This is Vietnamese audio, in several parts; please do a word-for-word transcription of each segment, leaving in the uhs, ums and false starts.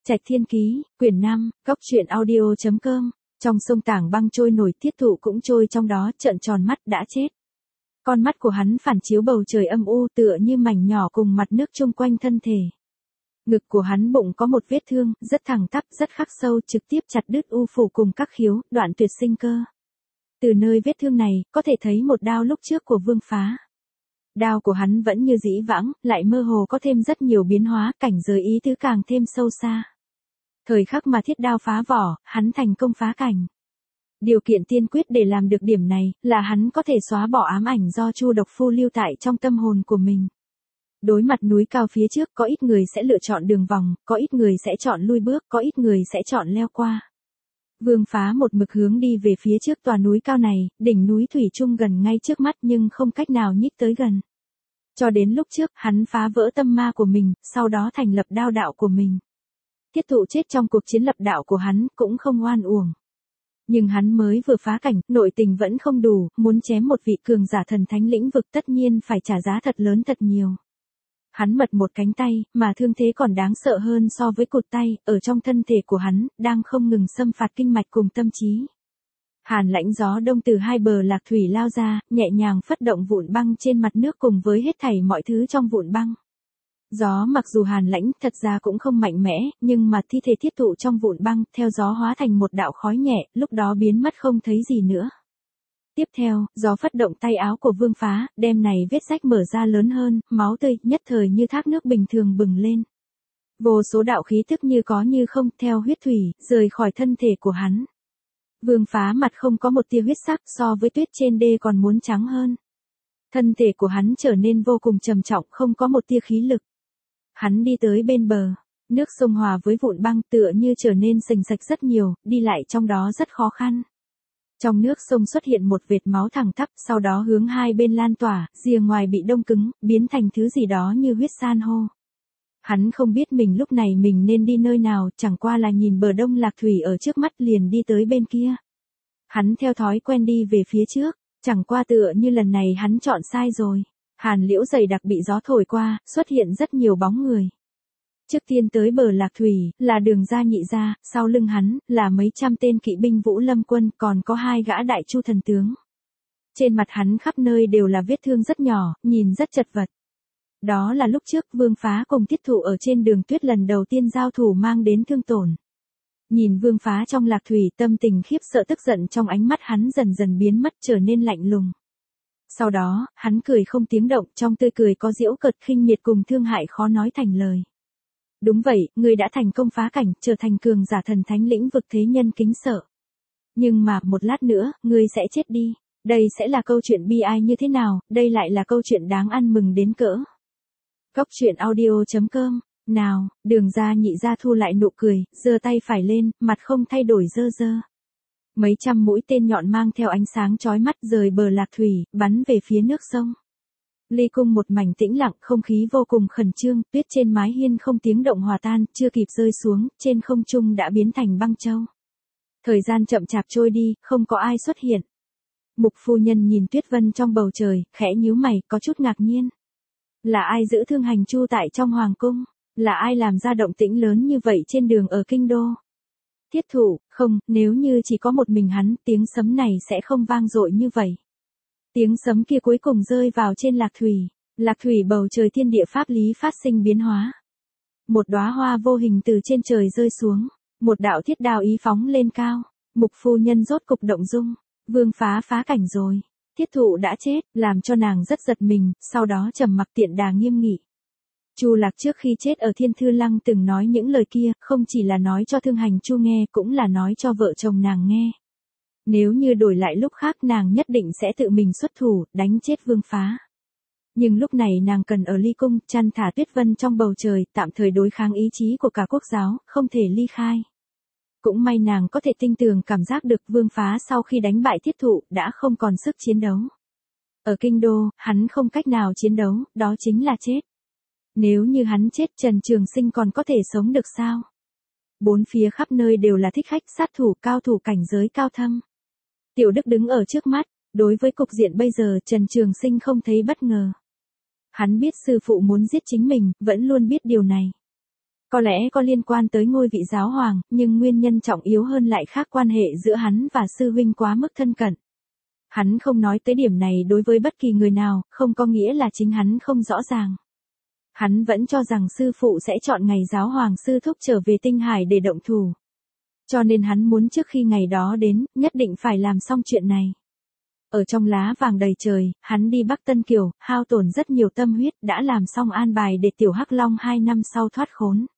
Trạch Thiên Ký, quyển năm, góc truyện audio chấm com. Trong sông tảng băng trôi nổi, Thiết Thụ cũng trôi trong đó, trợn tròn mắt đã chết. Con mắt của hắn phản chiếu bầu trời âm u tựa như mảnh nhỏ cùng mặt nước chung quanh thân thể. Ngực của hắn bụng có một vết thương, rất thẳng tắp, rất khắc sâu, trực tiếp chặt đứt u phủ cùng các khiếu, đoạn tuyệt sinh cơ. Từ nơi vết thương này, có thể thấy một đao lúc trước của Vương Phá. Đao của hắn vẫn như dĩ vãng, lại mơ hồ có thêm rất nhiều biến hóa, cảnh giới ý tứ càng thêm sâu xa. Thời khắc mà thiết đao phá vỏ, hắn thành công phá cảnh. Điều kiện tiên quyết để làm được điểm này, là hắn có thể xóa bỏ ám ảnh do Chu Độc Phu lưu tại trong tâm hồn của mình. Đối mặt núi cao phía trước, có ít người sẽ lựa chọn đường vòng, có ít người sẽ chọn lui bước, có ít người sẽ chọn leo qua. Vương Phá một mực hướng đi về phía trước tòa núi cao này, đỉnh núi thủy chung gần ngay trước mắt nhưng không cách nào nhích tới gần. Cho đến lúc trước, hắn phá vỡ tâm ma của mình, sau đó thành lập đao đạo của mình. Thiết Thụ chết trong cuộc chiến lập đạo của hắn, cũng không oan uổng. Nhưng hắn mới vừa phá cảnh, nội tình vẫn không đủ, muốn chém một vị cường giả thần thánh lĩnh vực tất nhiên phải trả giá thật lớn thật nhiều. Hắn mật một cánh tay, mà thương thế còn đáng sợ hơn so với cụt tay, ở trong thân thể của hắn, đang không ngừng xâm phạt kinh mạch cùng tâm trí. Hàn lãnh gió đông từ hai bờ lạc thủy lao ra, nhẹ nhàng phất động vụn băng trên mặt nước cùng với hết thảy mọi thứ trong vụn băng. Gió mặc dù hàn lãnh thật ra cũng không mạnh mẽ, nhưng mà thi thể Thiết Thụ trong vụn băng, theo gió hóa thành một đạo khói nhẹ, lúc đó biến mất không thấy gì nữa. Tiếp theo, gió phất động tay áo của Vương Phá, đem này vết rách mở ra lớn hơn, máu tươi, nhất thời như thác nước bình thường bừng lên. Vô số đạo khí tức như có như không, theo huyết thủy, rời khỏi thân thể của hắn. Vương Phá mặt không có một tia huyết sắc, so với tuyết trên đê còn muốn trắng hơn. Thân thể của hắn trở nên vô cùng trầm trọng, không có một tia khí lực. Hắn đi tới bên bờ, nước sông hòa với vụn băng tựa như trở nên sình sạch rất nhiều, đi lại trong đó rất khó khăn. Trong nước sông xuất hiện một vệt máu thẳng tắp, sau đó hướng hai bên lan tỏa, rìa ngoài bị đông cứng, biến thành thứ gì đó như huyết san hô. Hắn không biết mình lúc này mình nên đi nơi nào, chẳng qua là nhìn bờ đông lạc thủy ở trước mắt liền đi tới bên kia. Hắn theo thói quen đi về phía trước, chẳng qua tựa như lần này hắn chọn sai rồi. Hàn liễu dày đặc bị gió thổi qua, xuất hiện rất nhiều bóng người. Trước tiên tới bờ lạc thủy, là Đường Gia Nhị Gia, sau lưng hắn, là mấy trăm tên kỵ binh Vũ Lâm quân, còn có hai gã đại chu thần tướng. Trên mặt hắn khắp nơi đều là vết thương rất nhỏ, nhìn rất chật vật. Đó là lúc trước Vương Phá cùng Thiết Thụ ở trên đường tuyết lần đầu tiên giao thủ mang đến thương tổn. Nhìn Vương Phá trong lạc thủy, tâm tình khiếp sợ tức giận trong ánh mắt hắn dần dần biến mất, trở nên lạnh lùng. Sau đó, hắn cười không tiếng động, trong tươi cười có giễu cợt khinh miệt cùng thương hại khó nói thành lời. Đúng vậy, ngươi đã thành công phá cảnh, trở thành cường giả thần thánh lĩnh vực thế nhân kính sợ. Nhưng mà, một lát nữa, ngươi sẽ chết đi. Đây sẽ là câu chuyện bi ai như thế nào, đây lại là câu chuyện đáng ăn mừng đến cỡ. Góc truyện audio chấm com. Nào, Đường Gia Nhị Gia thu lại nụ cười, giơ tay phải lên, mặt không thay đổi dơ dơ. Mấy trăm mũi tên nhọn mang theo ánh sáng chói mắt rời bờ lạc thủy, bắn về phía nước sông. Ly cung một mảnh tĩnh lặng, không khí vô cùng khẩn trương, tuyết trên mái hiên không tiếng động hòa tan, chưa kịp rơi xuống, trên không trung đã biến thành băng châu. Thời gian chậm chạp trôi đi, không có ai xuất hiện. Mục phu nhân nhìn tuyết vân trong bầu trời, khẽ nhíu mày, có chút ngạc nhiên. Là ai giữ Thương Hành Chu tại trong hoàng cung? Là ai làm ra động tĩnh lớn như vậy trên đường ở kinh đô? Thiết Thụ, không, nếu như chỉ có một mình hắn, tiếng sấm này sẽ không vang dội như vậy. Tiếng sấm kia cuối cùng rơi vào trên lạc thủy, lạc thủy bầu trời thiên địa pháp lý phát sinh biến hóa. Một đóa hoa vô hình từ trên trời rơi xuống, một đạo thiết đao ý phóng lên cao, mục phu nhân rốt cục động dung, Vương Phá phá cảnh rồi, Thiết Thụ đã chết, làm cho nàng rất giật mình, sau đó trầm mặc tiện đà nghiêm nghị. Chu Lạc trước khi chết ở Thiên Thư Lăng từng nói những lời kia, không chỉ là nói cho Thương Hành Chu nghe, cũng là nói cho vợ chồng nàng nghe. Nếu như đổi lại lúc khác nàng nhất định sẽ tự mình xuất thủ, đánh chết Vương Phá. Nhưng lúc này nàng cần ở ly cung, chăn thả tuyết vân trong bầu trời, tạm thời đối kháng ý chí của cả quốc giáo, không thể ly khai. Cũng may nàng có thể tinh tường cảm giác được Vương Phá sau khi đánh bại Thiết Thụ, đã không còn sức chiến đấu. Ở kinh đô, hắn không cách nào chiến đấu, đó chính là chết. Nếu như hắn chết, Trần Trường Sinh còn có thể sống được sao? Bốn phía khắp nơi đều là thích khách, sát thủ, cao thủ cảnh giới cao thâm. Tiểu Đức đứng ở trước mắt, đối với cục diện bây giờ Trần Trường Sinh không thấy bất ngờ. Hắn biết sư phụ muốn giết chính mình, vẫn luôn biết điều này. Có lẽ có liên quan tới ngôi vị giáo hoàng, nhưng nguyên nhân trọng yếu hơn lại khác quan hệ giữa hắn và sư huynh quá mức thân cận. Hắn không nói tới điểm này đối với bất kỳ người nào, không có nghĩa là chính hắn không rõ ràng. Hắn vẫn cho rằng sư phụ sẽ chọn ngày giáo hoàng sư thúc trở về Tinh Hải để động thủ. Cho nên hắn muốn trước khi ngày đó đến, nhất định phải làm xong chuyện này. Ở trong lá vàng đầy trời, hắn đi Bắc Tân Kiều, hao tổn rất nhiều tâm huyết, đã làm xong an bài để Tiểu Hắc Long hai năm sau thoát khốn.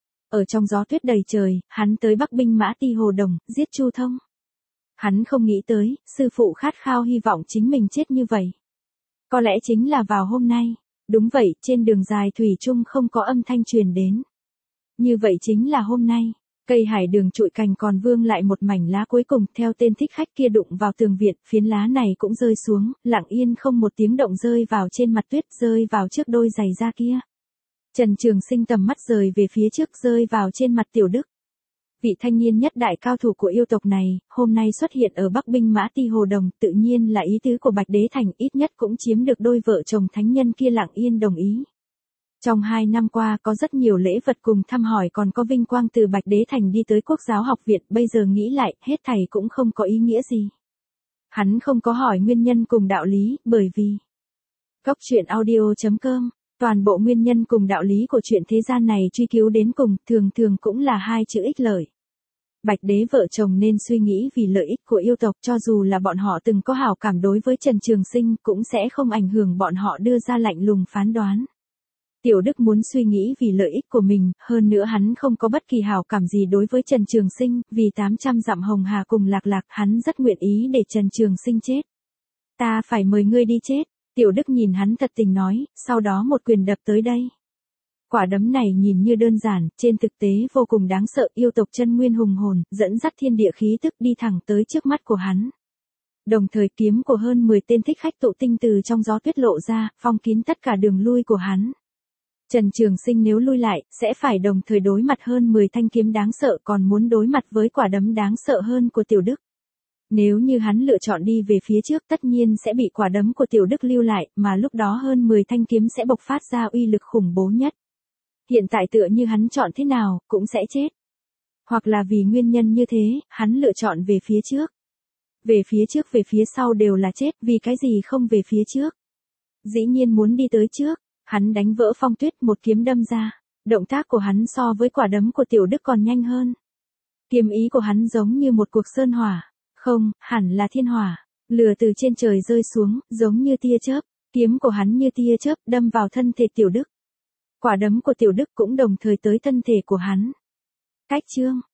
Ở trong gió tuyết đầy trời, hắn tới Bắc binh mã Ti Hồ Đồng, giết Chu Thông. Hắn không nghĩ tới, sư phụ khát khao hy vọng chính mình chết như vậy. Có lẽ chính là vào hôm nay. Đúng vậy, trên đường dài thủy chung không có âm thanh truyền đến. Như vậy chính là hôm nay. Cây hải đường trụi cành còn vương lại một mảnh lá cuối cùng, theo tên thích khách kia đụng vào tường viện, phiến lá này cũng rơi xuống, lặng yên không một tiếng động rơi vào trên mặt tuyết, rơi vào trước đôi giày da kia. Trần Trường Sinh tầm mắt rời về phía trước, rơi vào trên mặt Tiểu Đức. Vị thanh niên nhất đại cao thủ của yêu tộc này, hôm nay xuất hiện ở Bắc binh mã Ti Hồ Đồng, tự nhiên là ý tứ của Bạch Đế Thành, ít nhất cũng chiếm được đôi vợ chồng thánh nhân kia lặng yên đồng ý. Trong hai năm qua có rất nhiều lễ vật cùng thăm hỏi, còn có vinh quang từ Bạch Đế Thành đi tới Quốc giáo học viện, bây giờ nghĩ lại, hết thảy cũng không có ý nghĩa gì. Hắn không có hỏi nguyên nhân cùng đạo lý, bởi vì Góc truyện audio chấm com, toàn bộ nguyên nhân cùng đạo lý của chuyện thế gian này truy cứu đến cùng, thường thường cũng là hai chữ ích lợi. Bạch Đế vợ chồng nên suy nghĩ vì lợi ích của yêu tộc, cho dù là bọn họ từng có hảo cảm đối với Trần Trường Sinh, cũng sẽ không ảnh hưởng bọn họ đưa ra lạnh lùng phán đoán. Tiểu Đức muốn suy nghĩ vì lợi ích của mình, hơn nữa hắn không có bất kỳ hảo cảm gì đối với Trần Trường Sinh, vì tám trăm dặm hồng hà cùng lạc lạc, hắn rất nguyện ý để Trần Trường Sinh chết. Ta phải mời ngươi đi chết, Tiểu Đức nhìn hắn thật tình nói, sau đó một quyền đập tới đây. Quả đấm này nhìn như đơn giản, trên thực tế vô cùng đáng sợ, yêu tộc chân nguyên hùng hồn, dẫn dắt thiên địa khí tức đi thẳng tới trước mắt của hắn. Đồng thời kiếm của hơn mười tên thích khách tụ tinh từ trong gió tuyết lộ ra, phong kín tất cả đường lui của hắn. Trần Trường Sinh nếu lui lại, sẽ phải đồng thời đối mặt hơn mười thanh kiếm đáng sợ, còn muốn đối mặt với quả đấm đáng sợ hơn của Tiểu Đức. Nếu như hắn lựa chọn đi về phía trước, tất nhiên sẽ bị quả đấm của Tiểu Đức lưu lại, mà lúc đó hơn mười thanh kiếm sẽ bộc phát ra uy lực khủng bố nhất. Hiện tại tựa như hắn chọn thế nào, cũng sẽ chết. Hoặc là vì nguyên nhân như thế, hắn lựa chọn về phía trước. Về phía trước về phía sau đều là chết, vì cái gì không về phía trước. Dĩ nhiên muốn đi tới trước, hắn đánh vỡ phong tuyết, một kiếm đâm ra. Động tác của hắn so với quả đấm của Tiểu Đức còn nhanh hơn. Kiếm ý của hắn giống như một cuộc sơn hỏa. Không, hẳn là thiên hỏa. Lửa từ trên trời rơi xuống, giống như tia chớp. Kiếm của hắn như tia chớp, đâm vào thân thể Tiểu Đức. Quả đấm của Tiểu Đức cũng đồng thời tới thân thể của hắn. Cách chương